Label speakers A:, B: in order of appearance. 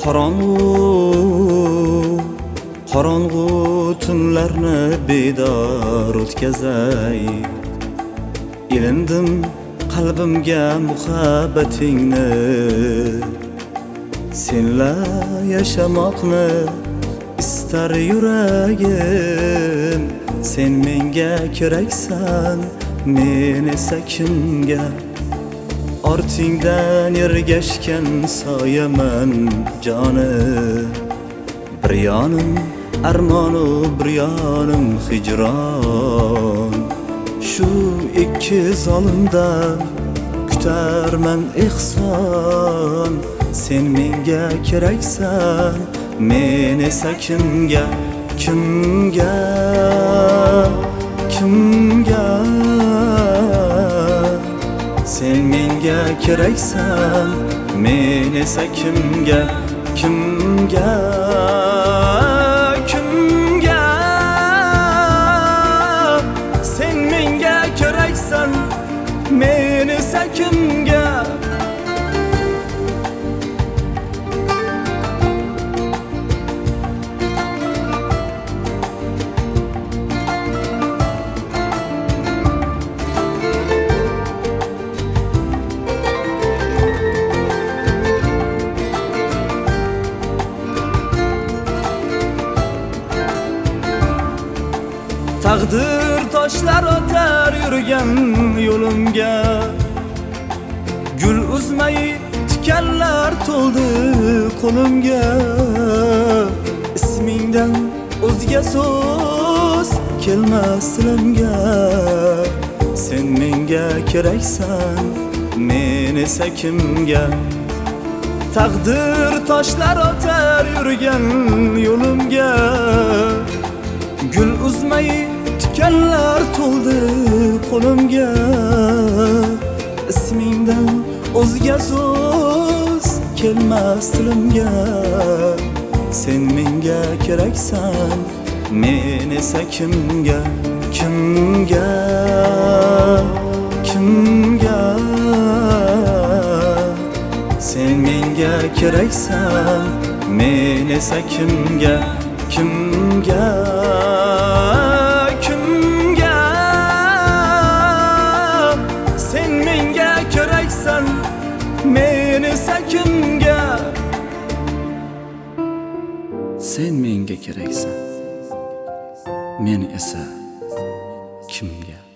A: qorong'u tunlarni bedor o'tkazay. Ilindim qalbimga muhabbatingni, senla yashamoqni istar yuragim. Sen menga keraksan, men esa kimga? Ortingdan ergashgan soyaman jonim. Bir yonim armonu, bir yonim hijron. Shu ikki zolimdan kutarman ehson. Sen menga keraksan, men esa kimga? Kimga? Sen menga keraksan, men esa kimga? Sen menga keraksan, men esa kimga? Taqdir toshlar otar yurgan yo'limga, gul uzmay tikanlar to'ldi qo'limga. Ismingdan o'zga so'z kelmas tilimga. Sen menga keraksan, men esa kimga? Taqdir toshlar otar yurgan yo'limga, gul uzmay tikanlar to'ldi qo'limga. Ismingdan o'zga so'z kelmas tilimga. Sen menga keraksan, men esa kimga? Sen menga keraksan, men esa kimga? Sen menga keraksan, men esa kimga? Sen menga keraksan, men esa kimga?